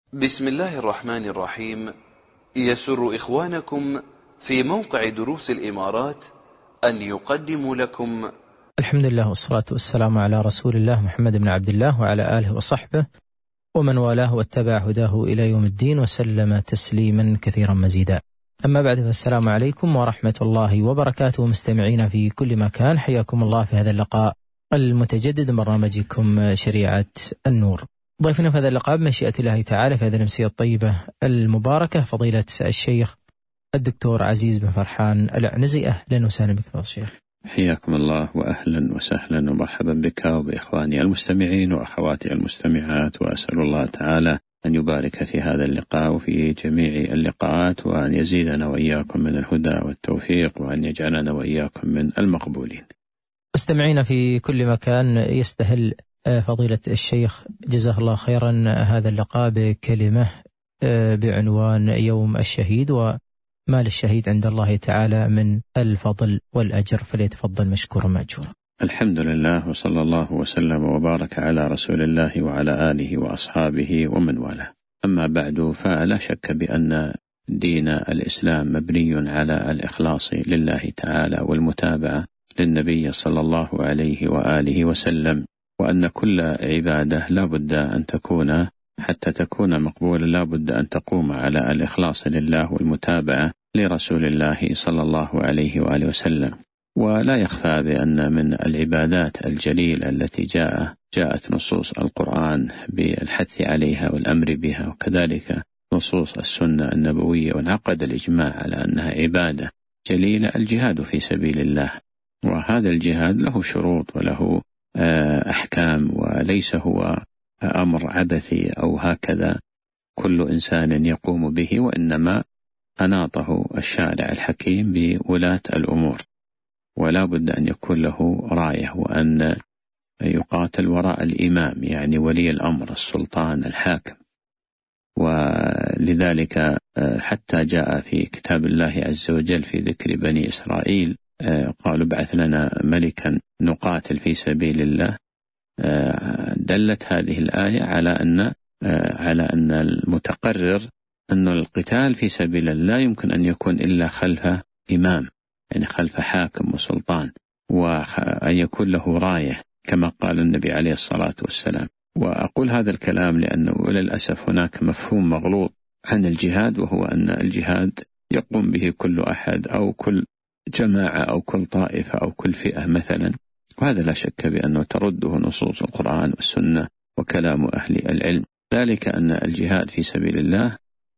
بسم الله الرحمن الرحيم. يسر إخوانكم في موقع دروس الإمارات أن يقدموا لكم الحمد لله والصلاة والسلام على رسول الله محمد بن عبد الله وعلى آله وصحبه ومن والاه واتبع هداه إلى يوم الدين وسلم تسليما كثيرا مزيدا. أما بعد، فالسلام عليكم ورحمة الله وبركاته. مستمعين في كل مكان، حياكم الله في هذا اللقاء المتجدد من برنامجكم شريعة النور. ضيفنا في هذا اللقاء بمشيئة الله تعالى في هذه الأمسية الطيبة المباركة فضيلة الشيخ الدكتور عزيز بن فرحان العنزي. أهلا وسهلا بك فضيلة الشيخ. حياكم الله وأهلا وسهلا ومرحبا بك وبإخواني المستمعين وأخواتي المستمعات، وأسأل الله تعالى أن يبارك في هذا اللقاء وفي جميع اللقاءات، وأن يزيدنا وإياكم من الهدى والتوفيق، وأن يجعلنا وإياكم من المقبولين. مستمعين في كل مكان، يستهل فضيلة الشيخ جزاه الله خيرا هذا اللقاء بكلمة بعنوان يوم الشهيد وما للشهيد عند الله تعالى من الفضل والأجر، فليتفضل مشكورا مأجورا. الحمد لله، وصلى الله وسلم وبارك على رسول الله وعلى آله وأصحابه ومن والاه. أما بعد، فلا شك بأن دين الإسلام مبني على الإخلاص لله تعالى والمتابعة للنبي صلى الله عليه وآله وسلم، وأن كل عبادة لا بد أن تكون حتى تكون مقبولة لا بد أن تقوم على الإخلاص لله والمتابعة لرسول الله صلى الله عليه وآله وسلم. ولا يخفى بأن من العبادات الجليلة التي جاءت نصوص القرآن بالحث عليها والأمر بها، وكذلك نصوص السنة النبوية، وانعقد الإجماع على أنها عبادة جليلة، الجهاد في سبيل الله. وهذا الجهاد له شروط وله أحكام، وليس هو أمر عبثي أو هكذا كل إنسان يقوم به، وإنما أناطه الشارع الحكيم بولاة الأمور، ولا بد أن يكون له راية، وأن يقاتل وراء الإمام، يعني ولي الأمر السلطان الحاكم. ولذلك حتى جاء في كتاب الله عز وجل في ذكر بني إسرائيل قالوا ابعث لنا ملكا نقاتل في سبيل الله. دلت هذه الآية على أن المتقرر أن القتال في سبيل الله يمكن أن يكون إلا خلف إمام، يعني خلف حاكم وسلطان، وأن يكون له راية كما قال النبي عليه الصلاة والسلام. وأقول هذا الكلام لأنه للأسف هناك مفهوم مغلوط عن الجهاد، وهو أن الجهاد يقوم به كل أحد أو كل جماعة أو كل طائفة أو كل فئة مثلا، وهذا لا شك بأنه ترده نصوص القرآن والسنة وكلام أهل العلم. ذلك أن الجهاد في سبيل الله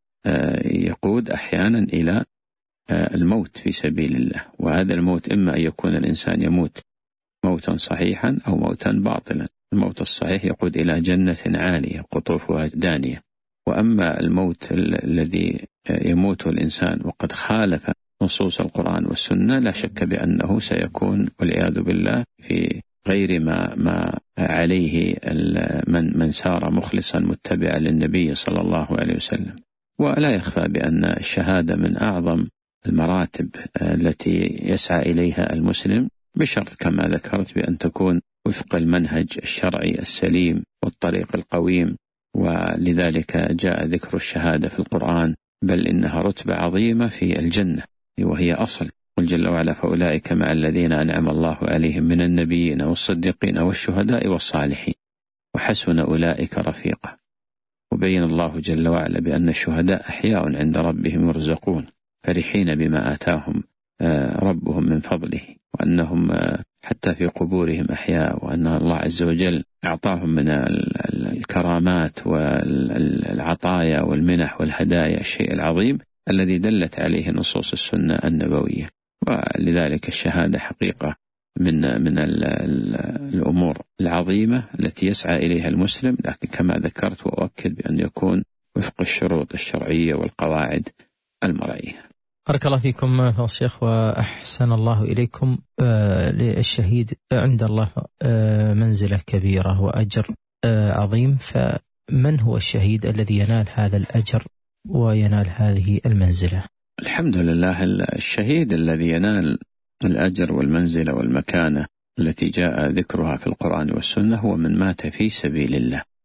يقود أحيانا إلى الموت في سبيل الله، وهذا الموت إما أن يكون الإنسان يموت موتا صحيحا أو موتا باطلا. الموت الصحيح يقود إلى جنة عالية قطوفها دانية، وأما الموت الذي يموته الإنسان وقد خالف نصوص القرآن والسنة، لا شك بأنه سيكون والعياذ بالله في غير ما عليه من سار مخلصا متبعا للنبي صلى الله عليه وسلم. ولا يخفى بأن الشهادة من أعظم المراتب التي يسعى إليها المسلم، بشرط كما ذكرت بأن تكون وفق المنهج الشرعي السليم والطريق القويم. ولذلك جاء ذكر الشهادة في القرآن، بل إنها رتبة عظيمة في الجنة، وهي أصل. قل جل وعلا فأولئك مع الذين أنعم الله عليهم من النبيين والصديقين والشهداء والصالحين وحسن أولئك رفيقا. وبين الله جل وعلا بأن الشهداء أحياء عند ربهم يرزقون فرحين بما آتاهم ربهم من فضله، وأنهم حتى في قبورهم أحياء، وأن الله عز وجل أعطاهم من الكرامات والعطايا والمنح والهدايا الشيء العظيم الذي دلت عليه نصوص السنة النبوية. ولذلك الشهادة حقيقة من الأمور العظيمة التي يسعى إليها المسلم، لكن كما ذكرت وأؤكد بأن يكون وفق الشروط الشرعية والقواعد المرعية. بارك الله فيكم فضيلة الشيخ وأحسن الله إليكم. للشهيد عند الله منزلة كبيرة وأجر عظيم، فمن هو الشهيد الذي ينال هذا الأجر وينال هذه المنزلة؟ الحمد لله، الشهيد الذي ينال الأجر والمنزلة والمكانة التي جاء ذكرها في القرآن والسنة هو من مات في سبيل الله،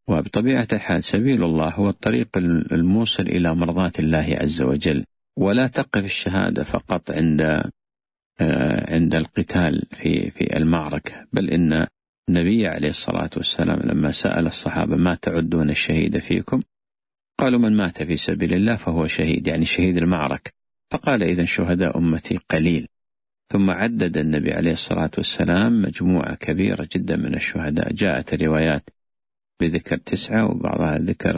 وبطبيعة الحال سبيل الله هو الطريق الموصل إلى مرضاة الله عز وجل، ولا تقف الشهادة فقط عند القتال في المعركة، بل إن النبي عليه الصلاة والسلام لما سأل الصحابة ما تعدون الشهيد فيكم؟ قالوا من مات في سبيل الله فهو شهيد، يعني شهيد المعركة. فقال إذن شهداء أمتي قليل. ثم عدد النبي عليه الصلاة والسلام مجموعة كبيرة جدا من الشهداء، جاءت الروايات بذكر 9 وبعضها ذكر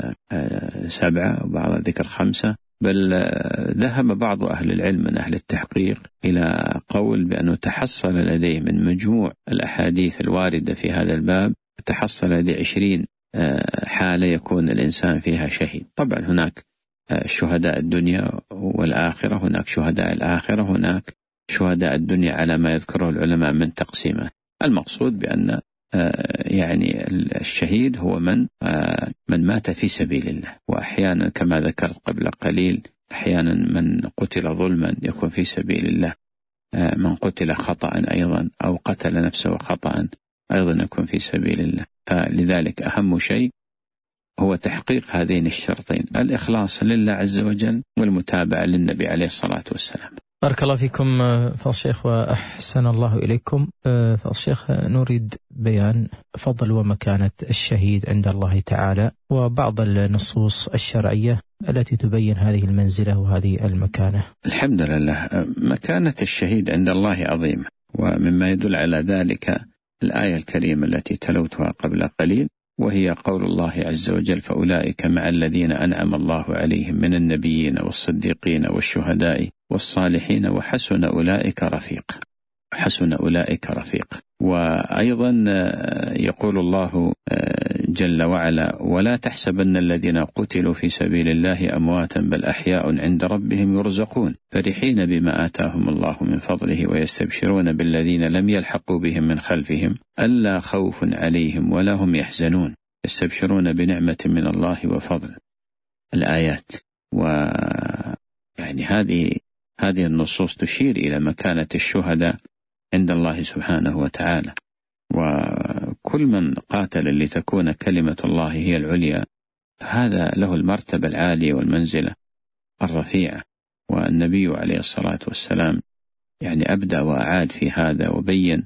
7 وبعضها ذكر 5، بل ذهب بعض أهل العلم من أهل التحقيق إلى قول بأنه تحصل لديه من مجموع الأحاديث الواردة في هذا الباب، تحصل لديه 20 حالة يكون الإنسان فيها شهيد. طبعا هناك شهداء الدنيا والآخرة، هناك شهداء الآخرة، هناك شهداء الدنيا على ما يذكره العلماء من تقسيمه. المقصود بأن يعني الشهيد هو من مات في سبيل الله، وأحيانا كما ذكرت قبل قليل أحيانا من قتل ظلما يكون في سبيل الله، من قتل خطأ أيضا أو قتل نفسه خطأ أيضا يكون في سبيل الله. فلذلك أهم شيء هو تحقيق هذين الشرطين، الإخلاص لله عز وجل والمتابعة للنبي عليه الصلاة والسلام. بارك الله فيكم فضل الشيخ وأحسن الله إليكم. فضل الشيخ نريد بيان فضل ومكانة الشهيد عند الله تعالى وبعض النصوص الشرعية التي تبين هذه المنزلة وهذه المكانة. الحمد لله، مكانة الشهيد عند الله عظيمة، ومما يدل على ذلك الآية الكريمة التي تلوتها قبل قليل، وهي قول الله عز وجل فأولئك مع الذين أنعم الله عليهم من النبيين والصديقين والشهداء والصالحين وحسن أولئك رفيق. حسن أولئك رفيق. وأيضا يقول الله جل وعلا ولا تحسبن الذين قتلوا في سبيل الله أمواتا بل أحياء عند ربهم يرزقون فرحين بما آتاهم الله من فضله ويستبشرون بالذين لم يلحقوا بهم من خلفهم ألا خوف عليهم ولا هم يحزنون يستبشرون بنعمة من الله وفضل. الآيات. ويعني هذه النصوص تشير إلى مكانة الشهداء عند الله سبحانه وتعالى، وكل من قاتل لتكون كلمة الله هي العليا فهذا له المرتبة العالية والمنزلة الرفيعة. والنبي عليه الصلاة والسلام يعني أبدأ وأعاد في هذا وبين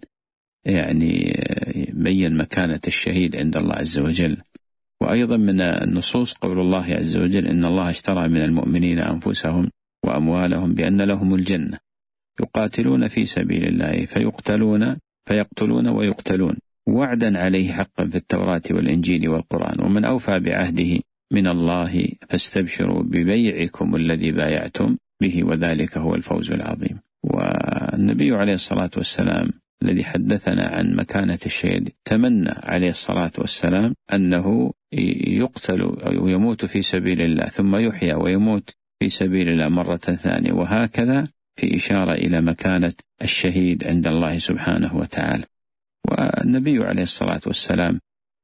بين مكانة الشهيد عند الله عز وجل. وأيضا من النصوص قول الله عز وجل إن الله اشترى من المؤمنين أنفسهم وأموالهم بأن لهم الجنة يقاتلون في سبيل الله فيقتلون ويقتلون وعدا عليه حقا في التوراة والإنجيل والقرآن ومن أوفى بعهده من الله فاستبشروا ببيعكم الذي بايعتم به وذلك هو الفوز العظيم. والنبي عليه الصلاة والسلام الذي حدثنا عن مكانة الشهيد تمنى عليه الصلاة والسلام أنه يقتل أو يموت في سبيل الله ثم يحيى ويموت في سبيل الله مرة ثانية، وهكذا في إشارة إلى مكانة الشهيد عند الله سبحانه وتعالى. والنبي عليه الصلاة والسلام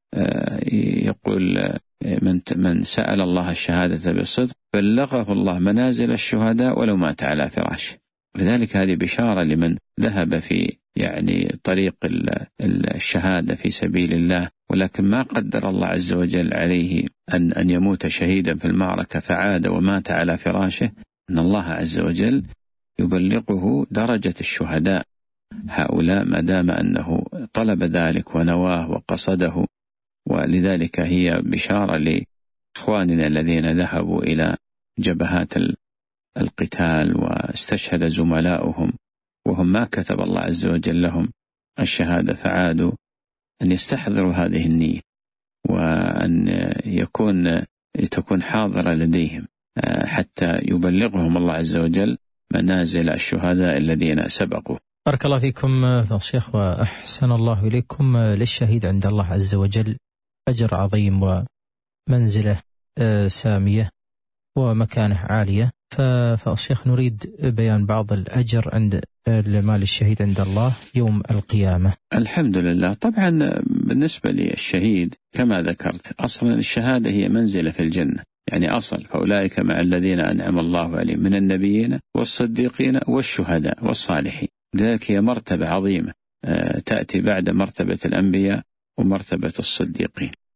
يقول من سأل الله الشهادة بالصدق بلغه الله منازل الشهداء ولو مات على فراشه. لذلك هذه بشارة لمن ذهب في طريق الشهادة في سبيل الله ولكن ما قدر الله عز وجل عليه أن يموت شهيدا في المعركة فعاد ومات على فراشه، أن الله عز وجل يبلغه درجة الشهداء هؤلاء ما دام أنه طلب ذلك ونواه وقصده. ولذلك هي بشارة لإخواننا الذين ذهبوا إلى جبهات القتال واستشهد زملاؤهم وهم ما كتب الله عز وجل لهم الشهادة فعادوا، أن يستحضروا هذه النية وأن تكون حاضرة لديهم حتى يبلغهم الله عز وجل منازل الشهداء الذين سبقوا. بارك الله فيكم فضل الشيخ وأحسن الله إليكم. للشهيد عند الله عز وجل أجر عظيم ومنزلة سامية ومكانة عالية. ففضل الشيخ نريد بيان بعض الأجر عند مال الشهيد عند الله يوم القيامة. الحمد لله. طبعا بالنسبة للشهيد كما ذكرت أصلا الشهادة هي منزلة في الجنة، أصل فأولئك مع الذين أنعم الله عليهم من النبيين والصديقين والشهداء والصالحين. ذلك هي مرتبة عظيمة تأتي بعد مرتبة الأنبياء ومرتبة الصديقين.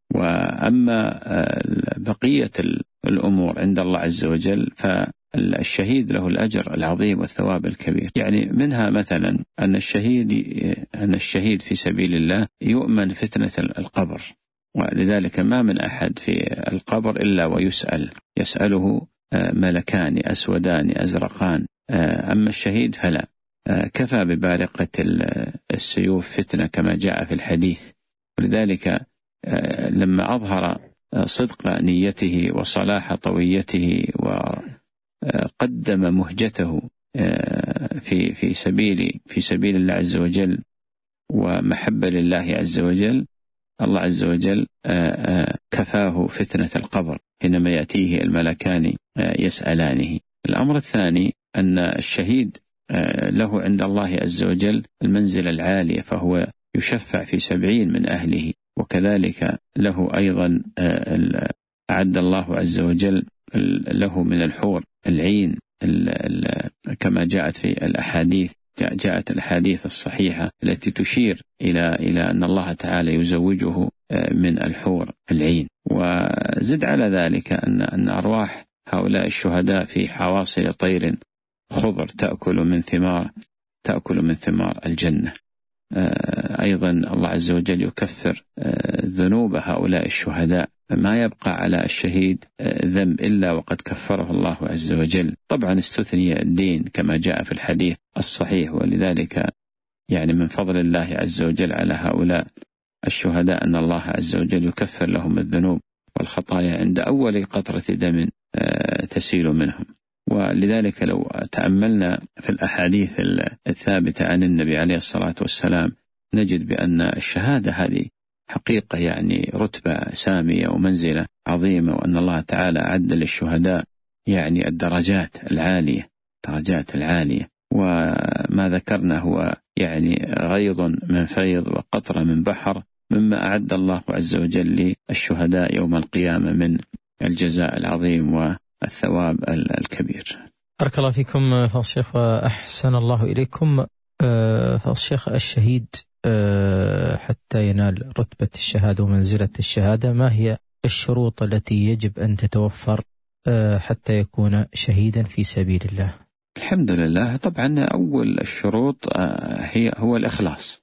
وأما بقية الأمور عند الله عز وجل فالشهيد له الأجر العظيم والثواب الكبير. يعني منها مثلا أن الشهيد في سبيل الله يؤمن فتنة القبر، ولذلك ما من أحد في القبر إلا يسأله ملكان أسودان أزرقان. أما الشهيد فلا، كفى ببارقة السيوف فتنة كما جاء في الحديث. ولذلك لما أظهر صدق نيته وصلاح طويته وقدم مهجته في سبيل الله عز وجل ومحبة لله عز وجل، الله عز وجل كفاه فتنة القبر حينما يأتيه الملكان يسألانه. الأمر الثاني أن الشهيد له عند الله عز وجل المنزلة العالية، فهو يشفع في 70 من أهله، وكذلك له أيضا أعد الله عز وجل له من الحور العين كما جاءت في الأحاديث، جاءت الأحاديث الصحيحة التي تشير إلى أن الله تعالى يزوجه من الحور العين. وزد على ذلك أن أرواح هؤلاء الشهداء في حواصل طير خضر تأكل من ثمار الجنة. أيضا الله عز وجل يكفر ذنوب هؤلاء الشهداء، ما يبقى على الشهيد ذنب إلا وقد كفره الله عز وجل. طبعا استثني الدين كما جاء في الحديث الصحيح، ولذلك يعني من فضل الله عز وجل على هؤلاء الشهداء أن الله عز وجل يكفر لهم الذنوب والخطايا عند أول قطرة دم تسيل منهم. ولذلك لو تأملنا في الأحاديث الثابتة عن النبي عليه الصلاة والسلام نجد بأن الشهادة هذه حقيقة يعني رتبة سامية ومنزلة عظيمة، وأن الله تعالى أعد للشهداء يعني الدرجات العالية. وما ذكرنا هو يعني غيض من فيض وقطرة من بحر مما أعد الله عز وجل للشهداء يوم القيامة من الجزاء العظيم والثواب الكبير. بارك الله فيكم فضل الشيخ وأحسن الله إليكم. فضل الشيخ، الشهيد حتى ينال رتبة الشهادة ومنزلة الشهادة، ما هي الشروط التي يجب أن تتوفر حتى يكون شهيدا في سبيل الله؟ الحمد لله. طبعا أول الشروط هو الإخلاص،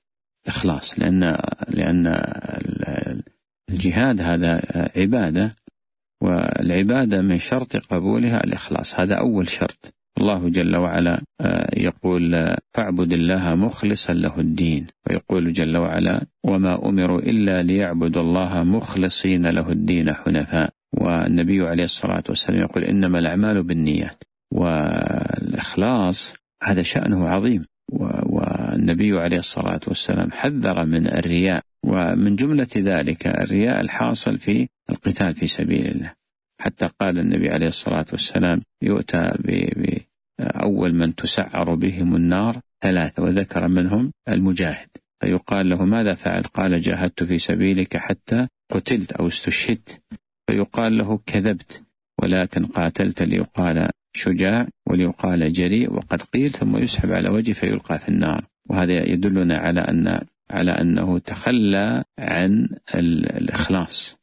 لأن الجهاد هذا عبادة، والعبادة من شرط قبولها الإخلاص، هذا أول شرط. الله جل وعلا يقول فاعبد الله مخلصا له الدين، ويقول جل وعلا وما أمروا إلا ليعبدوا الله مخلصين له الدين حنفاء. والنبي عليه الصلاة والسلام يقول إنما الأعمال بالنيات، والإخلاص هذا شأنه عظيم. والنبي عليه الصلاة والسلام حذر من الرياء، ومن جملة ذلك الرياء الحاصل في القتال في سبيل الله. حتى قال النبي عليه الصلاة والسلام يؤتى بأول من تسعر بهم النار 3، وذكر منهم المجاهد، فيقال له ماذا فعلت؟ قال جاهدت في سبيلك حتى قتلت أو استشهدت. فيقال له كذبت، ولكن قاتلت ليقال شجاع وليقال جريء وقد قيل، ثم يسحب على وجهه فيلقى في النار. وهذا يدلنا على أنه تخلى عن الإخلاص.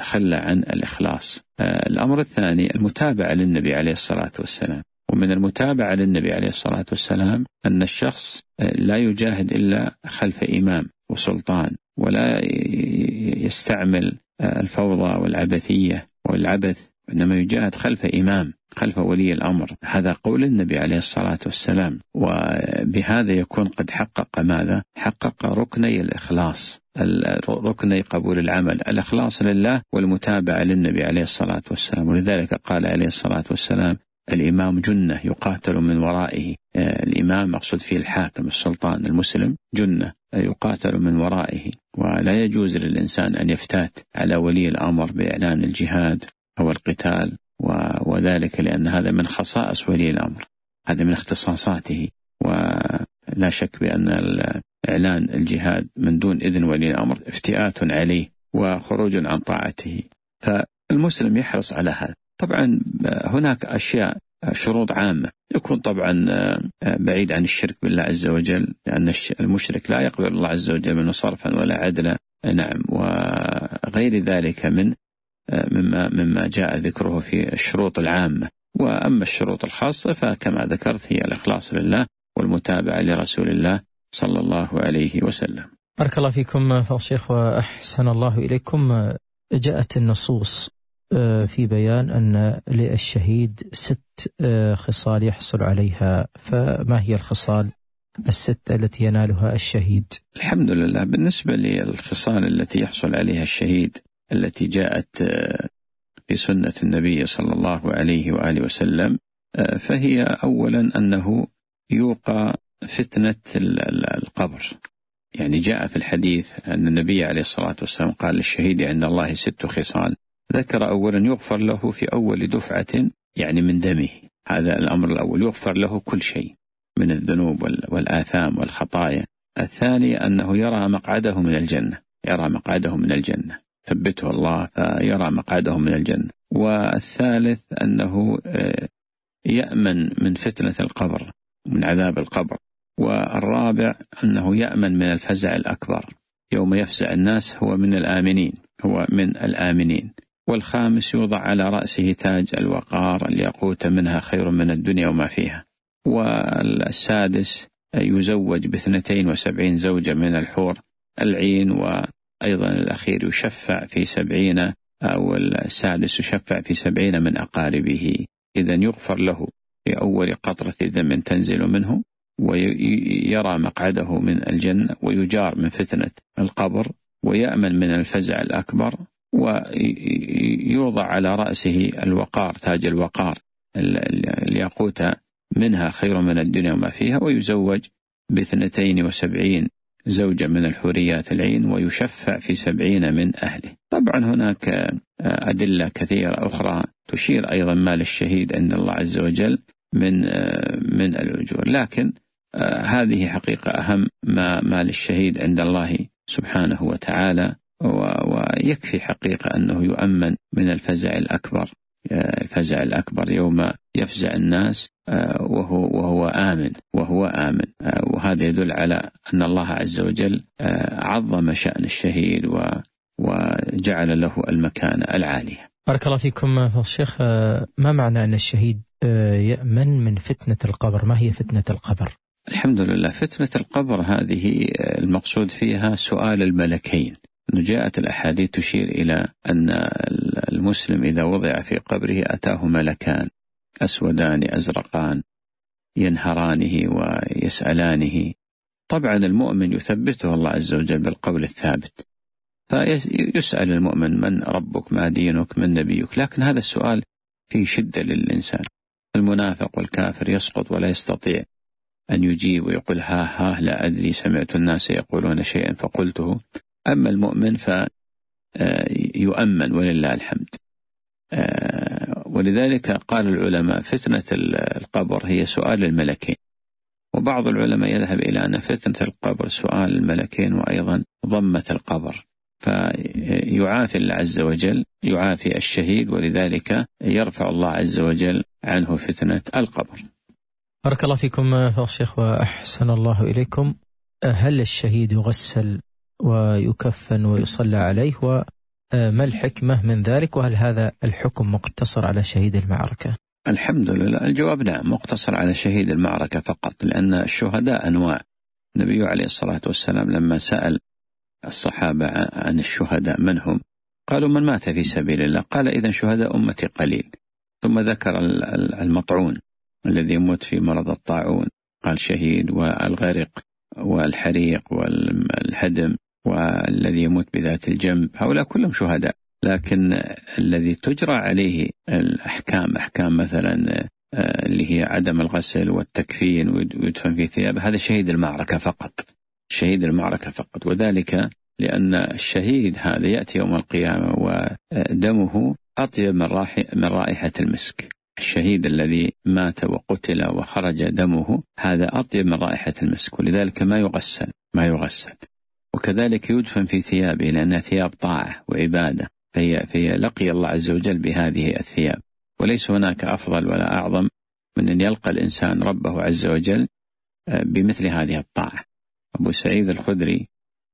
الأمر الثاني المتابعة للنبي عليه الصلاة والسلام. ومن المتابعة للنبي عليه الصلاة والسلام أن الشخص لا يجاهد إلا خلف إمام وسلطان، ولا يستعمل الفوضى والعبثية والعبث، إنما يجاهد خلف إمام، خلف ولي الأمر. هذا قول النبي عليه الصلاة والسلام. وبهذا يكون قد حقق ماذا؟ حقق ركني الإخلاص، ركني قبول العمل، الإخلاص لله والمتابعة للنبي عليه الصلاة والسلام. ولذلك قال عليه الصلاة والسلام الإمام جنة يقاتل من ورائه. الإمام مقصود فيه الحاكم السلطان المسلم، جنة يقاتل من ورائه. ولا يجوز للإنسان أن يفتات على ولي الأمر بإعلان الجهاد أو القتال، وذلك لأن هذا من خصائص ولي الأمر، هذا من اختصاصاته. ولا شك بأن إعلان الجهاد من دون إذن ولي الأمر افتئات عليه وخروج عن طاعته، فالمسلم يحرص على هذا. طبعا هناك أشياء شروط عامة، يكون طبعا بعيد عن الشرك بالله عز وجل، لأن المشرك لا يقبل الله عز وجل منه صرفا ولا عدلا. نعم. غير ذلك مما جاء ذكره في الشروط العامة. وأما الشروط الخاصة فكما ذكرت هي الإخلاص لله والمتابعة لرسول الله صلى الله عليه وسلم. بارك الله فيكم فضيلة الشيخ وأحسن الله إليكم. جاءت النصوص في بيان أن للشهيد 6 خصال يحصل عليها، فما هي الخصال 6 التي ينالها الشهيد؟ الحمد لله، بالنسبة للخصال التي يحصل عليها الشهيد التي جاءت في سنة النبي صلى الله عليه وآله وسلم، فهي أولا أنه يوقى فتنة القبر. يعني جاء في الحديث أن النبي عليه الصلاة والسلام قال للشهيد عند الله 6 خصال. ذكر أولا يغفر له في أول دفعة يعني من دمه، هذا الأمر الأول، يغفر له كل شيء من الذنوب والآثام والخطايا. الثاني أنه يرى مقعده من الجنة، يرى مقعده من الجنة، ثبته الله فيرى مقعده من الجنة. والثالث أنه يأمن من فتنة القبر، من عذاب القبر. والرابع أنه يأمن من الفزع الأكبر يوم يفزع الناس، هو من الآمنين. والخامس يوضع على رأسه تاج الوقار الياقوت منها خير من الدنيا وما فيها. والسادس يزوج ب72 زوجة من الحور العين. وأيضا الأخير يشفع في 70، أو السادس يشفع في 70 من أقاربه. إذن يغفر له في أول قطرة دم تنزل منه، ويرى مقعده من الجنة، ويجار من فتنة القبر، ويأمن من الفزع الأكبر، ويوضع على رأسه الوقار تاج الوقار الياقوت منها خير من الدنيا وما فيها، ويزوج ب72 زوجة من الحوريات العين، ويشفع في 70 من أهله. طبعا هناك أدلة كثيرة أخرى تشير أيضا ما للشهيد عند الله عز وجل من الأجور، لكن هذه حقيقة أهم ما للشهيد عند الله سبحانه وتعالى. ويكفي حقيقة أنه يؤمن من الفزع الأكبر، الفزع الأكبر يوم يفزع الناس وهو آمن، وهذا يدل على أن الله عز وجل عظم شأن الشهيد وجعل له المكانة العالية. بارك الله فيكم فضيلة الشيخ. ما معنى أن الشهيد يأمن من فتنة القبر؟ ما هي فتنة القبر؟ الحمد لله، فتنة القبر هذه المقصود فيها سؤال الملكين. جاءت الأحاديث تشير إلى أن المسلم إذا وضع في قبره أتاه ملكان أسودان أزرقان ينهرانه ويسألانه. طبعا المؤمن يثبته الله عز وجل بالقول الثابت، فيسأل المؤمن من ربك، ما دينك، من نبيك، لكن هذا السؤال فيه شدة للإنسان. المنافق والكافر يسقط ولا يستطيع أن يجيب ويقول ها لا أدري، سمعت الناس يقولون شيئا فقلته. أما المؤمن فيؤمن ولله الحمد. ولذلك قال العلماء فتنة القبر هي سؤال الملكين، وبعض العلماء يذهب إلى أن فتنة القبر سؤال الملكين وأيضا ضمة القبر، فيعافي الله عز وجل، يعافي الشهيد، ولذلك يرفع الله عز وجل عنه فتنة القبر. بارك الله فيكم فضيلة الشيخ وأحسن الله إليكم. هل الشهيد يغسل ويكفن ويصلى عليه، وما الحكمة من ذلك، وهل هذا الحكم مقتصر على شهيد المعركة؟ الحمد لله، الجواب نعم، مقتصر على شهيد المعركة فقط، لأن الشهداء أنواع. النبي عليه الصلاة والسلام لما سأل الصحابة عن الشهداء من هم، قالوا من مات في سبيل الله، قال إذن شهداء أمتي قليل. ثم ذكر المطعون الذي يموت في مرض الطاعون، قال شهيد، والغرق والحريق والهدم والذي يموت بذات الجنب، هؤلاء كلهم شهداء. لكن الذي تجرى عليه الأحكام، أحكام مثلا اللي هي عدم الغسل والتكفين ويدفن في ثيابه، هذا شهيد المعركة فقط، شهيد المعركة فقط. وذلك لأن الشهيد هذا يأتي يوم القيامة ودمه أطيب من رائحة المسك. الشهيد الذي مات وقتل وخرج دمه هذا أطيب من رائحة المسك، ولذلك ما يغسل. وكذلك يدفن في ثيابه لأنها ثياب طاعة وعبادة، فهي لقي الله عز وجل بهذه الثياب. وليس هناك أفضل ولا أعظم من أن يلقى الإنسان ربه عز وجل بمثل هذه الطاعة. أبو سعيد الخدري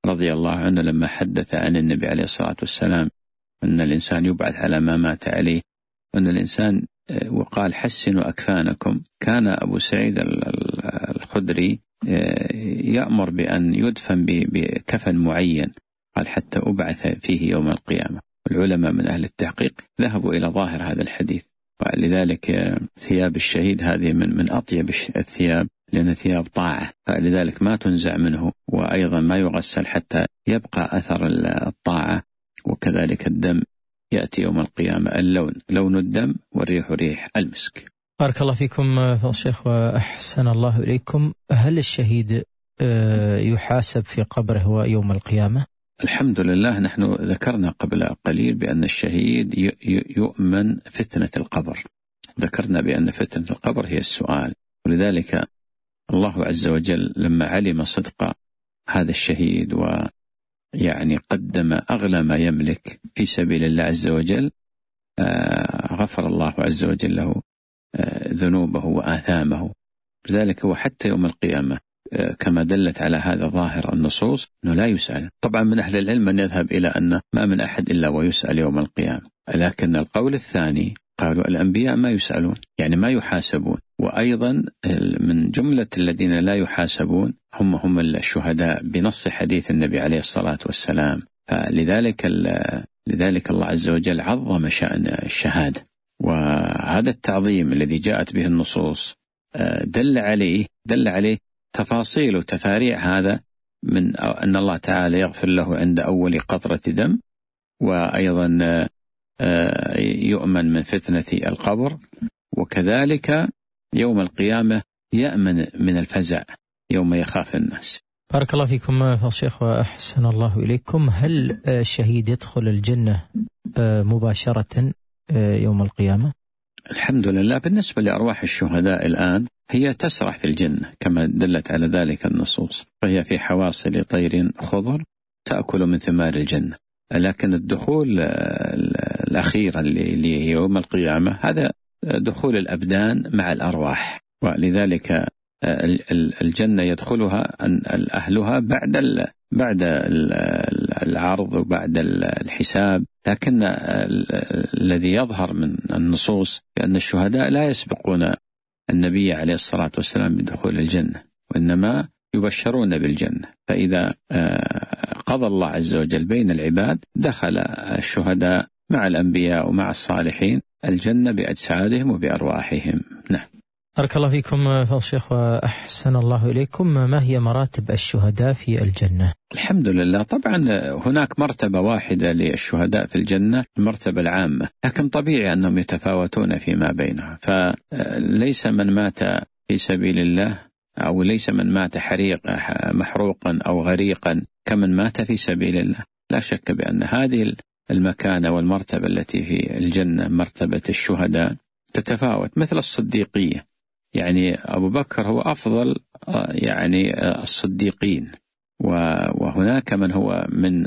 رضي الله عنه لما حدث عن النبي عليه الصلاة والسلام أن الإنسان يبعث على ما مات عليه، وأن الإنسان وقال حسنوا أكفانكم. كان أبو سعيد الخدري يأمر بأن يدفن بكفن معين، قال حتى أبعث فيه يوم القيامة. والعلماء من أهل التحقيق ذهبوا إلى ظاهر هذا الحديث، ولذلك ثياب الشهيد هذه من أطيب الثياب، لأن ثياب طاعة، لذلك ما تنزع منه، وأيضا ما يغسل حتى يبقى أثر الطاعة. وكذلك الدم يأتي يوم القيامة اللون لون الدم والريح ريح المسك. بارك الله فيكم فضيلة الشيخ وأحسن الله إليكم. هل الشهيد يحاسب في قبره يوم القيامة؟ الحمد لله، نحن ذكرنا قبل قليل بأن الشهيد يؤمن فتنة القبر، ذكرنا بأن فتنة القبر هي السؤال، ولذلك الله عز وجل لما علم صدق هذا الشهيد ويعني قدم أغلى ما يملك في سبيل الله عز وجل، غفر الله عز وجل له ذنوبه وآثامه. لذلك هو حتى يوم القيامة كما دلت على هذا ظاهر النصوص أنه لا يسأل. طبعا من أهل العلم من يذهب إلى أن ما من أحد إلا ويسأل يوم القيامة، لكن القول الثاني قالوا الأنبياء ما يسألون، يعني ما يحاسبون، وأيضا من جملة الذين لا يحاسبون هم الشهداء بنص حديث النبي عليه الصلاة والسلام. لذلك الله عز وجل عظم شأن الشهادة، وهذا التعظيم الذي جاءت به النصوص دل عليه تفاصيل وتفاريع هذا، من أن الله تعالى يغفر له عند أول قطرة دم، وأيضا يؤمن من فتنة القبر، وكذلك يوم القيامة يأمن من الفزع يوم يخاف الناس. بارك الله فيكم فضيلة الشيخ وأحسن الله إليكم. هل الشهيد يدخل الجنة مباشرة يوم القيامة؟ الحمد لله، بالنسبة لأرواح الشهداء الآن هي تسرح في الجنة كما دلت على ذلك النصوص، فهي في حواصل طير خضر تأكل من ثمار الجنة. لكن الدخول الأخير اللي هي يوم القيامة هذا دخول الأبدان مع الأرواح، ولذلك الجنة يدخلها أهلها بعد العرض وبعد الحساب. لكن الذي يظهر من النصوص بأن الشهداء لا يسبقون النبي عليه الصلاة والسلام بدخول الجنة، وإنما يبشرون بالجنة. فإذا قضى الله عز وجل بين العباد دخل الشهداء مع الأنبياء ومع الصالحين الجنة بأجسادهم وبأرواحهم. نعم. بارك الله فيكم فضيلة الشيخ وأحسن الله إليكم. ما هي مراتب الشهداء في الجنة؟ الحمد لله، طبعا هناك مرتبة واحدة للشهداء في الجنة، المرتبة العامة، لكن طبيعي أنهم يتفاوتون فيما بينهم. فليس من مات في سبيل الله أو ليس من مات محروقا أو غريقا كمن مات في سبيل الله. لا شك بأن هذه المكانة والمرتبة التي في الجنة مرتبة الشهداء تتفاوت، مثل الصديقية. يعني أبو بكر هو أفضل يعني الصديقين، وهناك من هو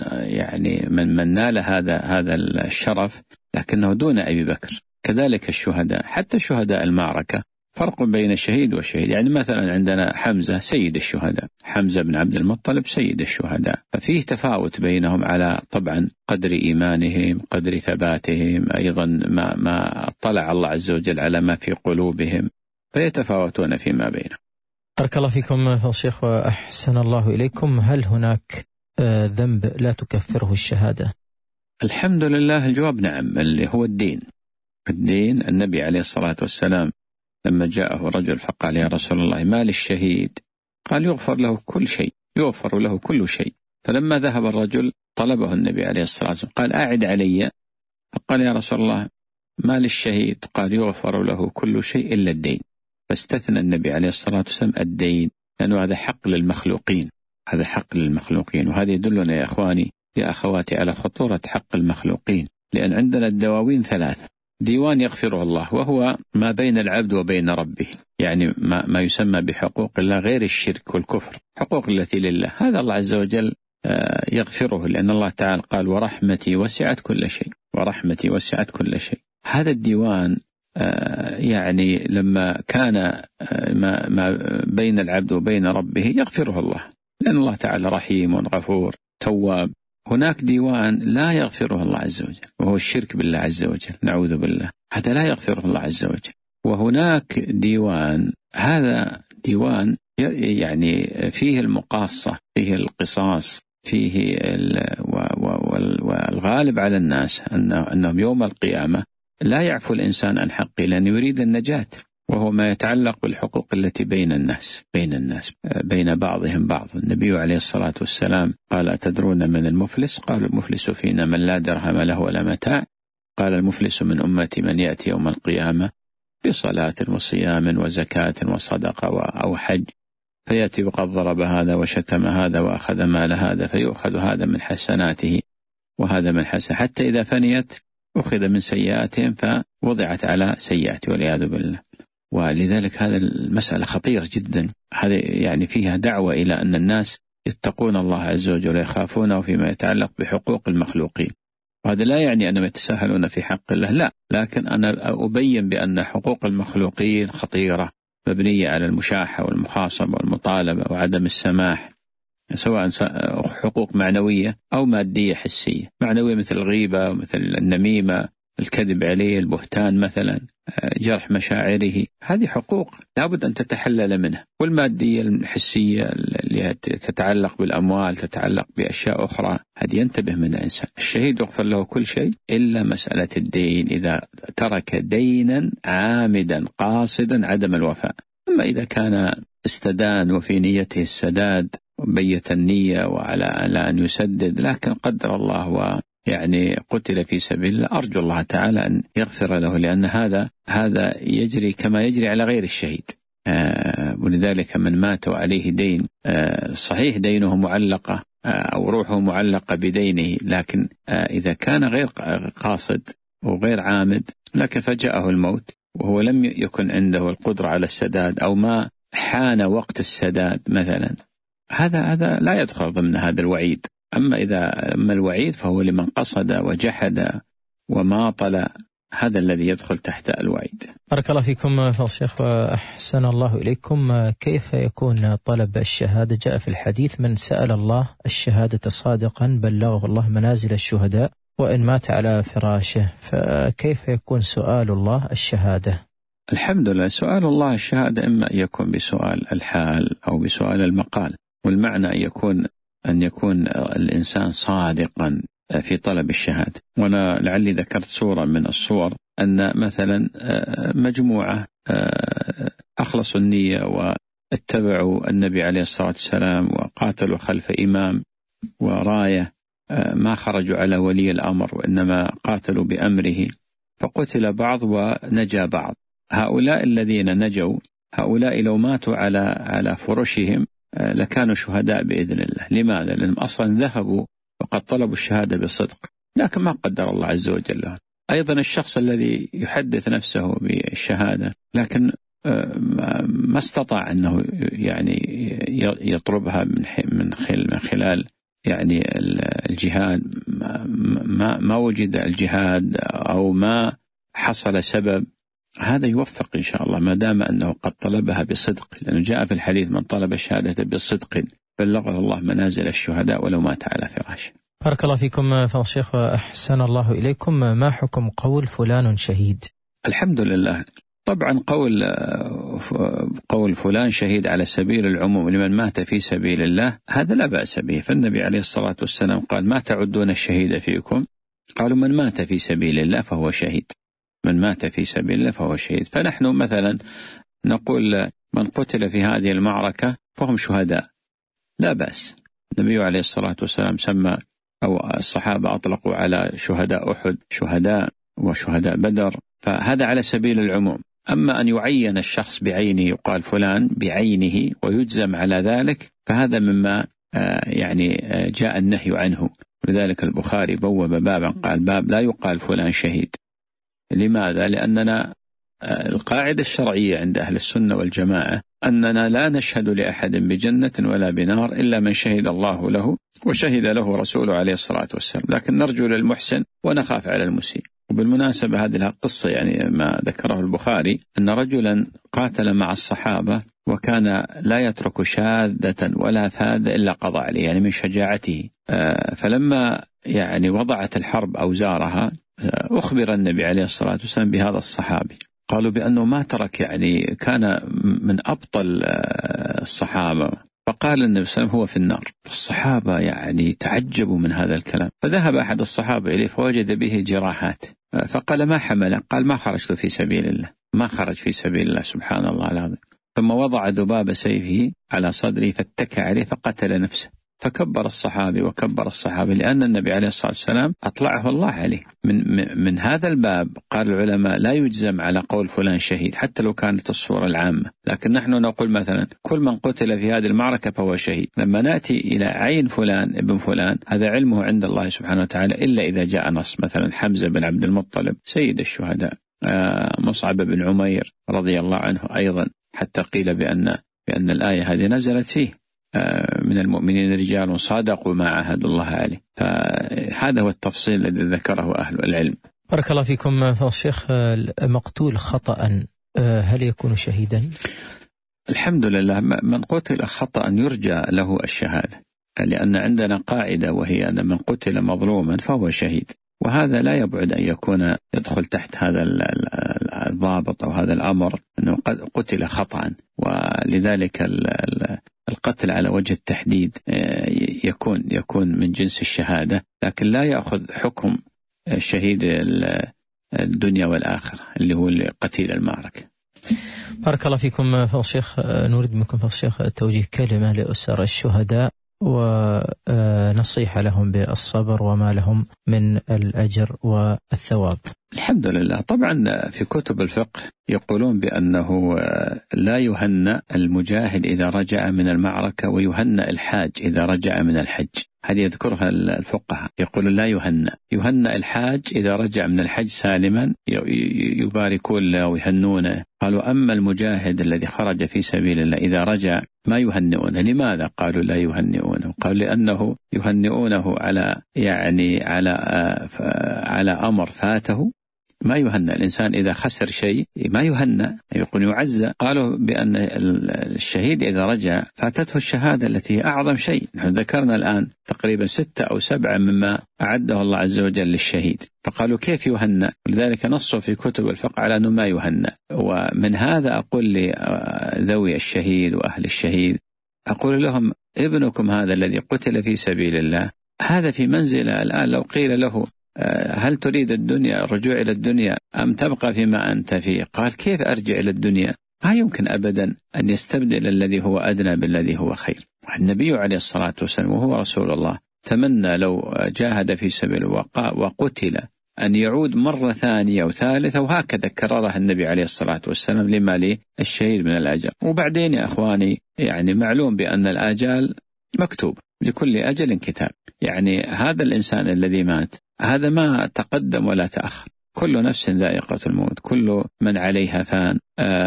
من نال هذا الشرف لكنه دون أبي بكر. كذلك الشهداء، حتى شهداء المعركة فرق بين الشهيد والشهيد. يعني مثلا عندنا حمزة سيد الشهداء، حمزة بن عبد المطلب سيد الشهداء، ففيه تفاوت بينهم على طبعا قدر إيمانهم، قدر ثباتهم، أيضا ما اطلع الله عز وجل على ما في قلوبهم، فيتفاوتون فيما بينهم. بارك الله فيكم فضيلة الشيخ وأحسن الله إليكم. هل هناك ذنب لا تكفره الشهادة؟ الحمد لله، الجواب نعم، اللي هو الدين. النبي عليه الصلاة والسلام لما جاءه رجل فقال يا رسول الله ما للشهيد؟ قال يغفر له كل شيء. فلما ذهب الرجل طلبه النبي عليه الصلاة والسلام قال أعد علي. فقال يا رسول الله ما للشهيد؟ قال يغفر له كل شيء إلا الدين. فاستثنى النبي عليه الصلاة والسلام الدين، لأنه هذا حق للمخلوقين، وهذا يدلنا يا إخواني يا أخواتي على خطورة حق المخلوقين. لأن عندنا الدواوين ثلاثة: ديوان يغفره الله وهو ما بين العبد وبين ربه، يعني ما يسمى بحقوق الله غير الشرك والكفر، حقوق التي لله، هذا الله عز وجل يغفره، لأن الله تعالى قال ورحمتي وسعت كل شيء. هذا الديوان يعني لما كان ما بين العبد وبين ربه يغفره الله، لأن الله تعالى رحيم غفور، تواب. هناك ديوان لا يغفره الله عز وجل، وهو الشرك بالله عز وجل، نعوذ بالله، هذا لا يغفره الله عز وجل. وهناك ديوان، هذا ديوان يعني فيه المقاصة، فيه القصاص، فيه والغالب على الناس أنهم يوم القيامة لا يعفو الإنسان عن حقه لأن يريد النجاة، وهو ما يتعلق بالحقوق التي بين الناس بين بعضهم بعض. النبي عليه الصلاة والسلام قال: أتدرون من المفلس؟ قال: المفلس فينا من لا درهم له ولا متاع. قال: المفلس من أمتي من يأتي يوم القيامة بصلاة وصيام وزكاة وصدقة أو حج، فيأتي وقد ضرب هذا وشتم هذا وأخذ مال هذا، فيؤخذ هذا من حسناته وهذا من حسناته، حتى إذا فنيت أخذ من سيئاتهم فوضعت على سيئاته والعياذ بالله. ولذلك هذا المسألة خطيرة جدا، هذا يعني فيها دعوة إلى أن الناس يتقون الله عز وجل ويخافونه فيما يتعلق بحقوق المخلوقين. وهذا لا يعني أنهم يتساهلون في حق الله، لا، لكن أنا أبين بأن حقوق المخلوقين خطيرة، مبنية على المشاحة والمخاصمة والمطالبة وعدم السماح، سواء حقوق معنوية أو مادية حسية. معنوية مثل الغيبة ومثل النميمة، الكذب عليه، البهتان مثلا، جرح مشاعره، هذه حقوق لابد أن تتحلل منها. والمادية الحسية اللي تتعلق بالأموال، تتعلق بأشياء أخرى، هذه ينتبه من الإنسان. الشهيد يغفر له كل شيء إلا مسألة الدين، إذا ترك دينا عامدا قاصدا عدم الوفاء. أما إذا كان استدان وفي نيته السداد وبيت النية وعلى أن يسدد، لكن قدر الله يعني قتل في سبيل الله، أرجو الله تعالى أن يغفر له، لأن هذا يجري كما يجري على غير الشهيد. ولذلك من مات وعليه دين، صحيح دينه معلقة أو روحه معلقة بدينه، لكن إذا كان غير قاصد وغير عامد، لكن فجاءه الموت وهو لم يكن عنده القدرة على السداد أو ما حان وقت السداد مثلا، هذا لا يدخل ضمن هذا الوعيد. أما الوعيد فهو لمن قصد وجحد وماطل، هذا الذي يدخل تحت الوعيد. بارك الله فيكم فضل الشيخ وأحسن الله إليكم. كيف يكون طلب الشهادة؟ جاء في الحديث: من سأل الله الشهادة صادقا بلغه الله منازل الشهداء وإن مات على فراشه. فكيف يكون سؤال الله الشهادة؟ الحمد لله، سؤال الله الشهادة إما يكون بسؤال الحال أو بسؤال المقال، والمعنى أن يكون الإنسان صادقا في طلب الشهادة. وأنا لعلي ذكرت صورة من الصور، أن مثلا مجموعة أخلصوا النية واتبعوا النبي عليه الصلاة والسلام وقاتلوا خلف إمام وراية، ما خرجوا على ولي الأمر وإنما قاتلوا بأمره، فقتل بعض ونجا بعض. هؤلاء الذين نجوا، هؤلاء لو ماتوا على فرشهم لكانوا شهداء بإذن الله. لماذا؟ لأنهم أصلا ذهبوا وقد طلبوا الشهادة بصدق، لكن ما قدر الله عز وجل لهم. أيضا الشخص الذي يحدث نفسه بالشهادة لكن ما استطاع أنه يعني يطلبها من خلال يعني الجهاد، ما وجد الجهاد أو ما حصل سبب، هذا يوفق إن شاء الله ما دام أنه قد طلبها بصدق، لأنه جاء في الحديث: من طلب الشهادة بصدق بلغه الله منازل الشهداء ولو مات على فراشه. بارك الله فيكم فضل الشيخ وأحسن الله إليكم. ما حكم قول فلان شهيد؟ الحمد لله، طبعا قول فلان شهيد على سبيل العموم لمن مات في سبيل الله، هذا لا بأس به. فالنبي عليه الصلاة والسلام قال: ما تعدون الشهيد فيكم؟ قالوا: من مات في سبيل الله فهو شهيد. من مات في سبيل الله فهو شهيد. فنحن مثلا نقول من قتل في هذه المعركة فهم شهداء، لا بأس. النبي عليه الصلاة والسلام سمى، أو الصحابة أطلقوا على شهداء أحد شهداء وشهداء بدر، فهذا على سبيل العموم. أما أن يعين الشخص بعينه، يقال فلان بعينه ويجزم على ذلك، فهذا مما يعني جاء النهي عنه. لذلك البخاري بوب بابا قال: باب لا يقال فلان شهيد. لماذا؟ لأننا القاعدة الشرعية عند أهل السنة والجماعة أننا لا نشهد لأحد بجنة ولا بنار إلا من شهد الله له وشهد له رسوله عليه الصلاة والسلام، لكن نرجو للمحسن ونخاف على المسيء. وبالمناسبة هذه القصة يعني ما ذكره البخاري، أن رجلا قاتل مع الصحابة وكان لا يترك شاذة ولا فاذة إلا قضى عليه، يعني من شجاعته. فلما يعني وضعت الحرب أوزارها أخبر النبي عليه الصلاة والسلام بهذا الصحابي، قالوا بأنه ما ترك، يعني كان من أبطل الصحابة، فقال النبي صلى الله عليه وسلم هو في النار. فالصحابة يعني تعجبوا من هذا الكلام، فذهب أحد الصحابة إليه فوجد به جراحات، فقال ما حمله؟ قال ما خرجت في سبيل الله، ما خرج في سبيل الله، سبحان الله العظيم. ثم وضع ذباب سيفه على صدره فاتكى عليه فقتل نفسه. فكبر الصحابي وكبر الصحابي، لأن النبي عليه الصلاة والسلام أطلعه الله عليه. من هذا الباب قال العلماء لا يجزم على قول فلان شهيد حتى لو كانت الصورة العامة، لكن نحن نقول مثلا كل من قتل في هذه المعركة فهو شهيد. لما نأتي إلى عين فلان ابن فلان هذا علمه عند الله سبحانه وتعالى، إلا إذا جاء نص، مثلا حمزة بن عبد المطلب سيد الشهداء، مصعب بن عمير رضي الله عنه أيضا، حتى قيل بأن الآية هذه نزلت فيه من المؤمنين رجال صادقوا ما عاهدوا الله عليه. فهذا هو التفصيل الذي ذكره أهل العلم. بارك الله فيكم. فضل الشيخ، مقتول خطأ هل يكون شهيدا؟ الحمد لله، من قتل خطأ يرجى له الشهادة، لأن عندنا قاعدة وهي أن من قتل مظلوما فهو شهيد، وهذا لا يبعد أن يكون يدخل تحت هذا الضابط أو هذا الأمر، أنه قتل خطأ. ولذلك القتل على وجه التحديد يكون من جنس الشهادة، لكن لا يأخذ حكم شهيد الدنيا والآخرة اللي هو قتيل المعركة. بارك الله فيكم. فضل الشيخ، نريد منكم فضل الشيخ توجيه كلمة لأسر الشهداء ونصيحة لهم بالصبر وما لهم من الأجر والثواب. الحمد لله. طبعا في كتب الفقه يقولون بأنه لا يهنأ المجاهد إذا رجع من المعركة، ويهنأ الحاج إذا رجع من الحج. هذه يذكرها الفقهاء، يقول لا يهنأ الحاج إذا رجع من الحج سالما، يباركون له ويهنونه. قالوا أما المجاهد الذي خرج في سبيل الله إذا رجع ما يهنئونه. لماذا قالوا لا يهنئونه؟ قالوا لأنه يهنئونه على أمر فاته. ما يهنأ الإنسان إذا خسر شيء، ما يهنأ، يكون يعزى. قالوا بأن الشهيد إذا رجع فاتته الشهادة التي هي أعظم شيء. نحن ذكرنا الآن تقريبا 6 أو 7 مما أعده الله عز وجل للشهيد، فقالوا كيف يهنأ؟ ولذلك نصوا في كتب الفقه على أنه ما يهنأ. ومن هذا أقول لذوي الشهيد وأهل الشهيد، أقول لهم ابنكم هذا الذي قتل في سبيل الله هذا في منزله الآن، لو قيل له هل تريد الدنيا، الرجوع إلى الدنيا، أم تبقى فيما أنت فيه؟ قال كيف أرجع إلى الدنيا؟ ما يمكن أبدا أن يستبدل الذي هو أدنى بالذي هو خير. النبي عليه الصلاة والسلام وهو رسول الله تمنى لو جاهد في سبيل وقتل أن يعود مرة ثانية وثالثة، وهكذا كررها النبي عليه الصلاة والسلام لما للشهيد من الأجر. وبعدين يا أخواني يعني معلوم بأن الآجال مكتوب، لكل أجل كتاب. يعني هذا الإنسان الذي مات هذا ما تقدم ولا تأخر، كل نفس ذائقة الموت، كل من عليها فان،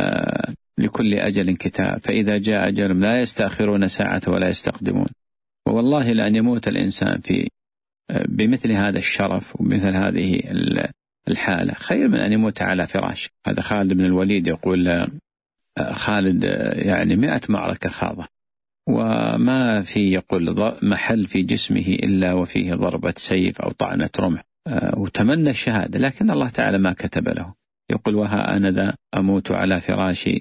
لكل أجل كتاب، فإذا جاء أجل لا يستأخرون ساعة ولا يستقدمون. والله لأن يموت الإنسان بمثل هذا الشرف ومثل هذه الحالة خير من أن يموت على فراش. هذا خالد بن الوليد يقول خالد يعني 100 معركة خاضة وما في يقول محل في جسمه إلا وفيه ضربة سيف أو طعنة رمح، وتمنى الشهادة لكن الله تعالى ما كتب له. يقول وها أنا ذا أموت على فراشي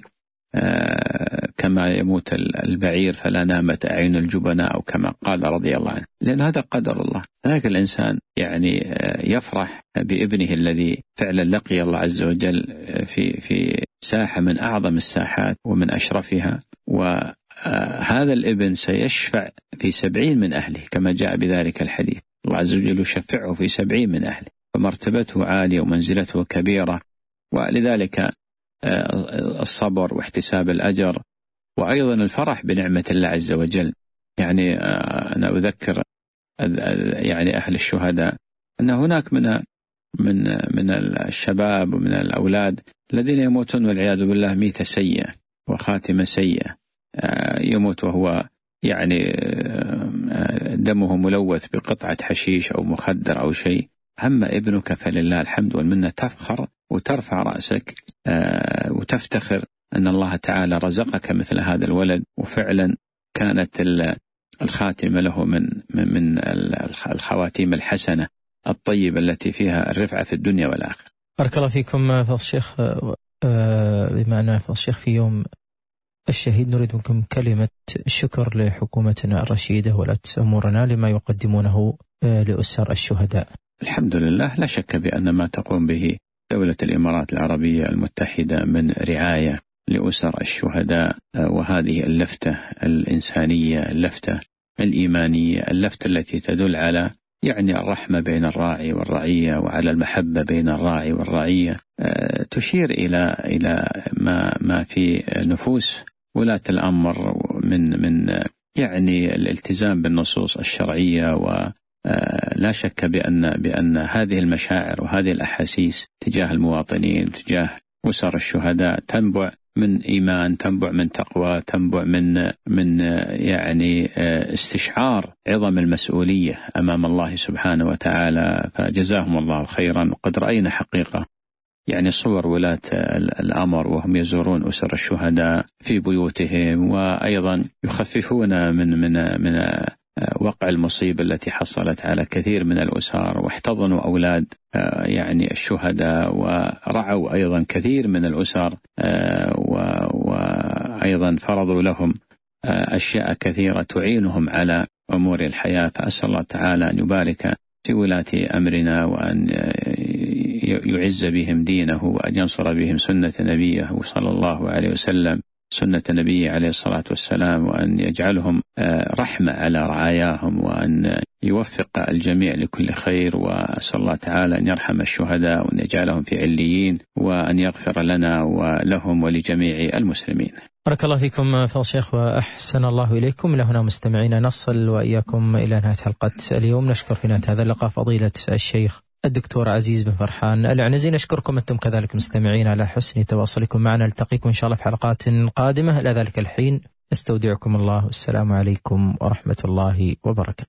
كما يموت البعير فلا نامت أعين الجبناء، أو كما قال رضي الله عنه، لأن هذا قدر الله. ذلك الإنسان يعني يفرح بابنه الذي فعلا لقي الله عز وجل في ساحة من أعظم الساحات ومن أشرفها، وهذا الابن سيشفع في 70 من أهله كما جاء بذلك الحديث. الله عز وجل يشفعه في 70 من أهله، فمرتبته عالية ومنزلته كبيرة. ولذلك الصبر واحتساب الأجر، وأيضا الفرح بنعمة الله عز وجل. يعني أنا أذكر يعني أهل الشهداء أن هناك من الشباب ومن الأولاد الذين يموتون والعياذ بالله ميتة سيئة وخاتمة سيئة، يموت وهو يعني دمه ملوث بقطعة حشيش أو مخدر أو شيء. أما ابنك فلله الحمد والمنة تفخر وترفع رأسك وتفتخر أن الله تعالى رزقك مثل هذا الولد، وفعلا كانت الخاتمة له من الخواتيم الحسنة الطيبة التي فيها الرفعة في الدنيا والآخرة. بارك الله فيكم فضل الشيخ. بما أن فضل الشيخ في يوم الشهيد نريد منكم كلمة شكر لحكومتنا الرشيدة ولاة أمورنا لما يقدمونه لأسر الشهداء. الحمد لله، لا شك بأن ما تقوم به دولة الإمارات العربية المتحدة من رعاية لأسر الشهداء، وهذه اللفتة الإنسانية، اللفتة الإيمانية، اللفتة التي تدل على الرحمة بين الراعي والرعية، وعلى المحبة بين الراعي والرعية، تشير إلى ما في نفوس ولاة الأمر من الالتزام بالنصوص الشرعية. ولا شك بأن هذه المشاعر وهذه الأحاسيس تجاه المواطنين، تجاه أسر الشهداء، تنبع من إيمان، تنبع من تقوى، تنبع من استشعار عظم المسؤولية أمام الله سبحانه وتعالى. فجزاهم الله خيرا. وقد رأينا حقيقة صور ولاة الأمر وهم يزورون أسر الشهداء في بيوتهم، وأيضا يخففون من وقع المصيبة التي حصلت على كثير من الأسر، واحتضنوا أولاد الشهداء، ورعوا أيضا كثير من الأسر، وأيضا فرضوا لهم أشياء كثيرة تعينهم على أمور الحياة. فأسأل الله تعالى أن يبارك في ولاة أمرنا، وأن يعز بهم دينه، وأن ينصر بهم سنة نبيه صلى الله عليه وسلم، سنة نبيه عليه الصلاة والسلام، وأن يجعلهم رحمة على رعاياهم، وأن يوفق الجميع لكل خير. وأسأل الله تعالى أن يرحم الشهداء، وأن يجعلهم في عليين، وأن يغفر لنا ولهم ولجميع المسلمين. بارك الله فيكم فضل الشيخ وأحسن الله إليكم. لهنا مستمعين نصل وإياكم إلى نهاية حلقة اليوم. نشكر في نهاية هذا اللقاء فضيلة الشيخ الدكتور عزيز بن فرحان العنزي. نشكركم أنتم كذلك مستمعين على حسن تواصلكم معنا. نلتقيكم إن شاء الله في حلقات قادمة. إلى ذلك الحين استودعكم الله، والسلام عليكم ورحمة الله وبركاته.